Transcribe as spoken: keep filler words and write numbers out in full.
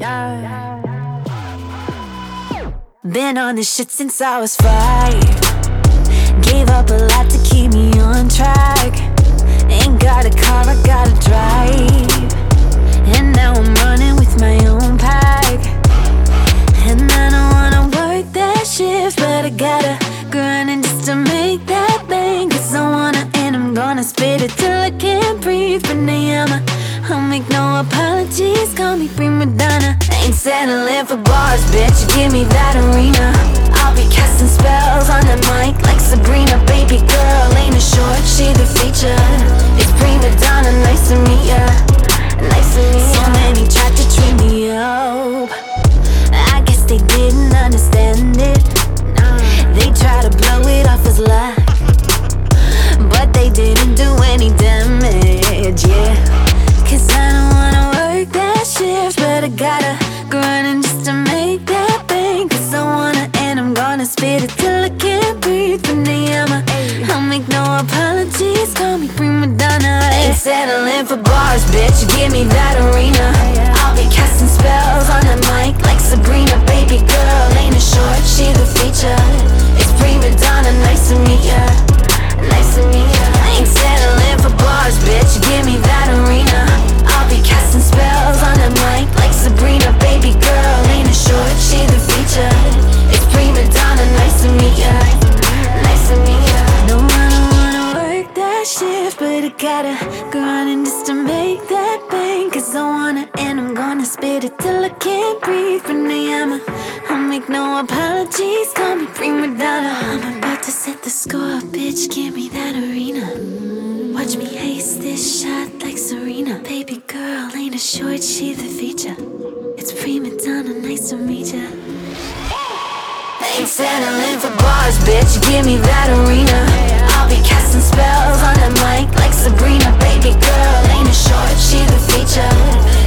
Been on this shit since I was five. Gave up a lot to keep me on track. Ain't got a car, I gotta drive. And now I'm running with my own pack. And I don't wanna work that shift, but I gotta grind just to make that thing. Cause I wanna, and I'm gonna spit it till I can't breathe. But now I'll make no apologies, call me prima donna. Ain't settling for bars, bitch, give me that arena. I'll be casting spells on the mic like Sabrina. Baby girl, ain't a short, she the feature. It's prima donna, nice to meet ya. Nice to meet ya. So many tried to trip me up, I guess they didn't understand it. They tried to blow it off as luck, but they didn't do any damage, yeah. Cause I don't wanna work that shift, but I gotta grind just to make that thing. Cause I wanna, and I'm gonna spit it till I can't breathe. But now I'll make no apologies, call me prima donna. Ain't settling for bars, bitch, give me that arena. I'll be casting spells on the mic like Sabrina. Baby girl, ain't a short, she the feature. It's prima donna, nice to meet ya. Nice to meet ya. Ain't settling for bars, bitch, give me that arena. I'll be casting spells on the mic like Sabrina. Baby girl, ain't a short, she the feature. It's prima donna, nice to meet ya. Nice to meet ya. No, I don't wanna work that shift, but I gotta grind just to make that bang. Cause I wanna, and I'm gonna spit it till I can't breathe. But now I'll make no apologies, call me prima donna. I'm about to set the score, bitch, give me that arena. Watch me ace this shot like Serena. Baby girl, ain't a short, she the feature. It's prima donna, nice to meet ya. Ain't settling for bars, bitch, give me that arena. I'll be casting spells on the mic like Sabrina. Baby girl, ain't a short, she the feature.